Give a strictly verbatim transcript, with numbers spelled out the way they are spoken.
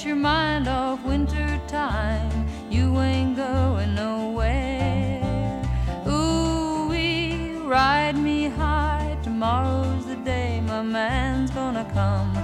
get your mind off winter time. You ain't going nowhere. Ooh-wee, ride me high. Tomorrow's the day my man's gonna come.